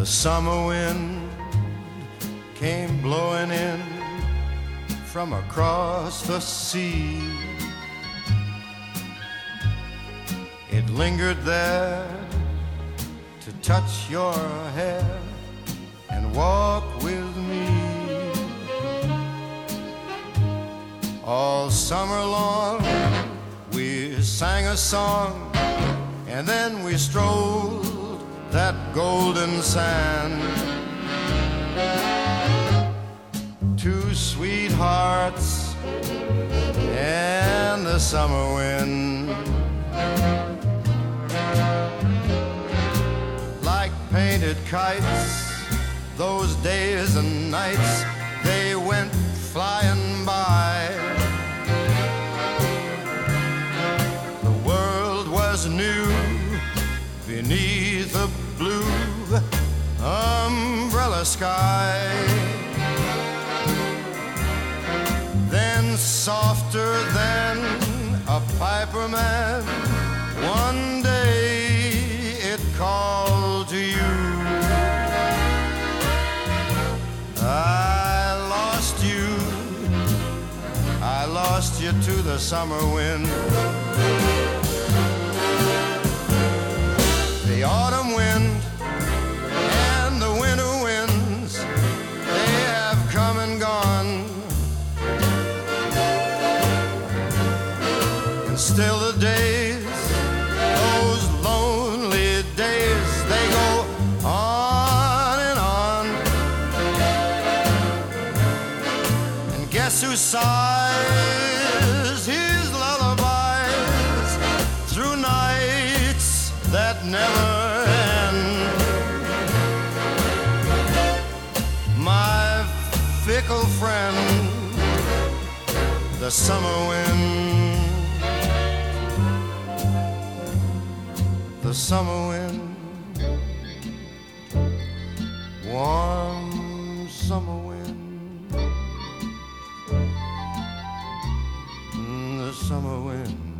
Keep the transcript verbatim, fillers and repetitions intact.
The summer wind came blowing in from across the sea. It lingered there to touch your hair and walk with me. All summer long we sang a song, and then we strolled that golden sand. Two sweethearts and the summer wind, like painted kites, those days and nights, they went flying by. The world was new beneath a blue umbrella sky. Then softer than a piper man, one day it called to you. I lost you, I lost you to the summer wind. The autumn wind and the winter winds, they have come and gone. And still the days, those lonely days, they go on and on. And guess who sighs his lullabies through nights that never end? My fickle friend, the summer wind. The summer wind, warm summer wind, the summer wind.